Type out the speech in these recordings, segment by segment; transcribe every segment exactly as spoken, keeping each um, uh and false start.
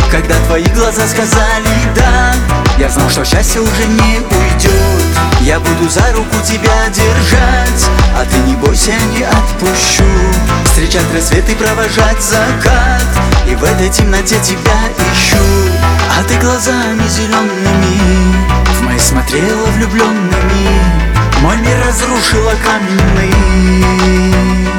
Когда твои глаза сказали «да», я знал, что счастье уже не уйдет. Я буду за руку тебя держать, а ты не бойся, не отпущу. Встречать рассвет и провожать закат, и в этой темноте тебя ищу. А ты глазами зелеными в мои смотрела влюбленными. Мой мир разрушила каменный.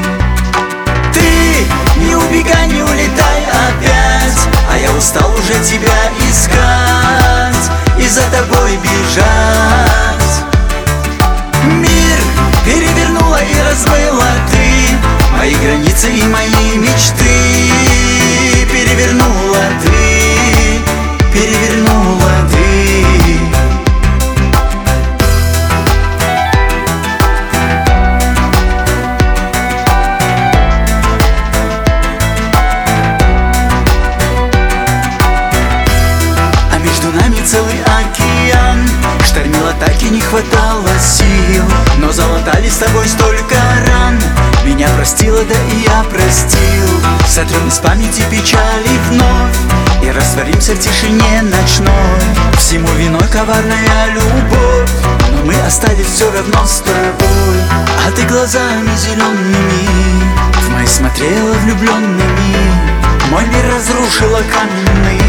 Ты не убегай, не улетай опять, а я устал уже тебя искать и за тобой бежать. Мир перевернула и размыла ты мои границы и мои мечты. Перевернула ты, перевернула ты. А между нами целый океан, штормило, так и не хватало сил. Но залатали с тобой столько ран, меня простила, да и я простил. Сотрем из памяти печали вновь и растворимся в тишине ночной. Всему виной коварная любовь, но мы остались все равно с тобой. А ты глазами зелеными в мои смотрела влюбленными. Мой мир разрушила каменный.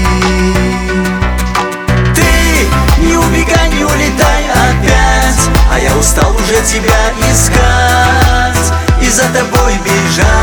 Не убегай, не улетай опять, а я устал уже тебя искать и за тобой бежать.